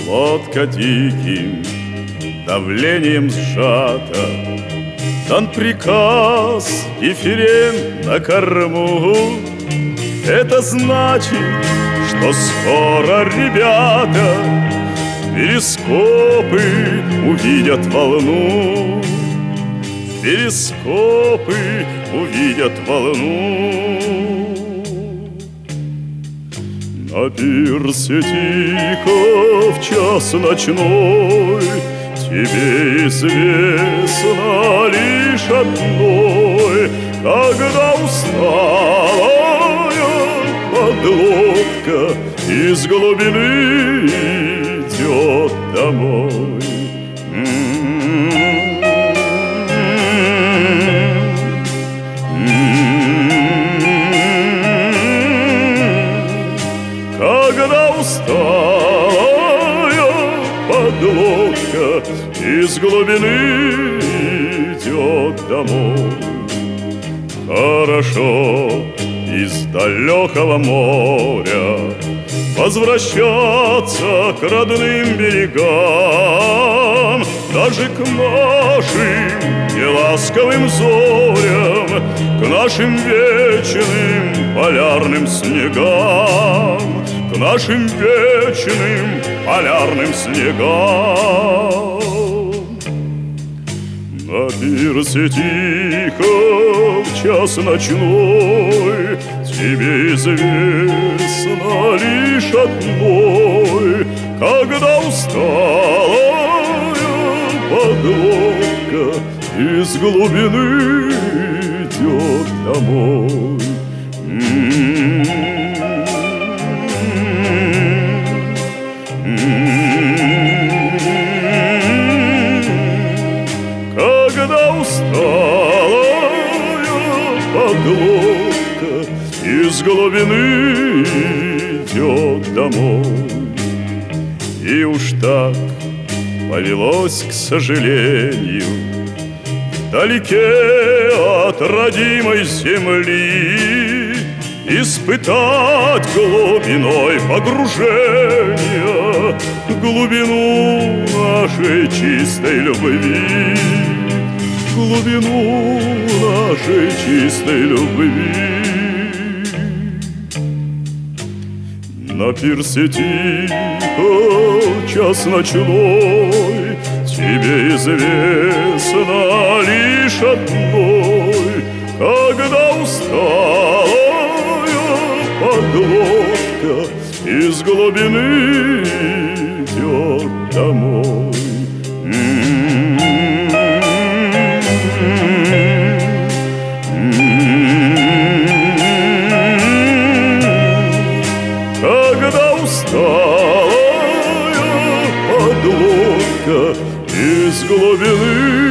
Лодка диким давлением сжата, дан приказ, дифферент на корму. Это значит, что скоро ребята перископы увидят волну. Перископы увидят волну. На пирсе тихо в час ночной тебе известно лишь одной, когда усталая подлодка из глубины идет домой. Когда усталая подлодка из глубины идет домой. Хорошо из далекого моря возвращаться к родным берегам, даже к нашим неласковым зорям, к нашим вечным полярным снегам, к нашим вечным полярным снегам. На пирсе тихо в час ночной тебе известно лишь одной, когда усталая подлодка из глубины идет домой. Когда усталая подлодка из глубины идет домой. И уж так повелось, к сожалению, вдалеке от родимой земли испытать глубиной погружения глубину нашей чистой любви, глубину нашей чистой любви. На пирсе тихо в час ночной тебе известно лишь одной, когда усталая подлодка из глубины идет домой. Когда усталая подлодка из глубины